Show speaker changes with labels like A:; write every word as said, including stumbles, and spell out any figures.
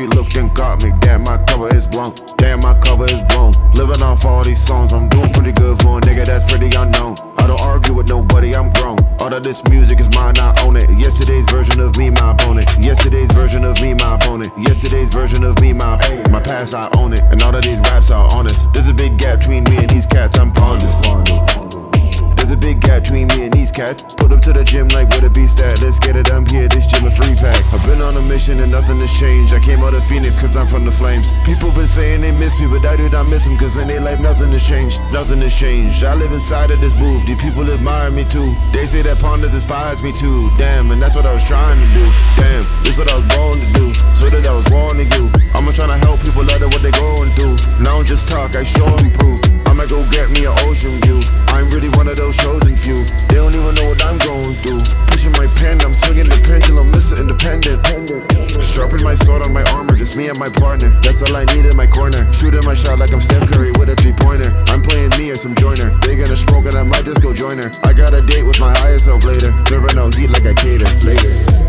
A: looked and got me. Damn, my cover is blown. Damn, my cover is blown. Living off all these songs, I'm doing pretty good for a nigga that's pretty unknown. I don't argue with nobody, I'm grown. All of this music is mine, I own it. Yesterday's version of me, my opponent. Yesterday's version of me, my opponent. Yesterday's version of me, my my past, I own it. And all of these raps are honest. There's a big gap between me and these cats, I'm ponders. There's a big gap between me and these cats. Put up to the gym like where the beast at. Let's get it, I'm here, this gym a free pack. I've been on a mission and nothing has changed. I came out of Phoenix cause I'm from the flames. People been saying they miss me, but I did not miss them. Cause in their life nothing has changed, nothing has changed. I live inside of this booth, these people admire me too. They say that Ponders inspires me too. Damn, and that's what I was trying to do. Damn, this what I was born to do. So that I was born to you. I'ma tryna help people out of what they going through. Now I don't just talk, I show and prove. I'ma go get me an ocean view. I'm really one of those chosen few. They don't even know what I'm going through. Pushing my pen, I'm swinging the pendulum, Mister Independent. Sharpen my sword on my armor, just me and my partner. That's all I need in my corner. Shooting my shot like I'm Steph Curry with a three-pointer. I'm playing me or some joiner. They gonna smoke and I might just go join her. I got a date with my higher self later. Serving out heat like I cater later.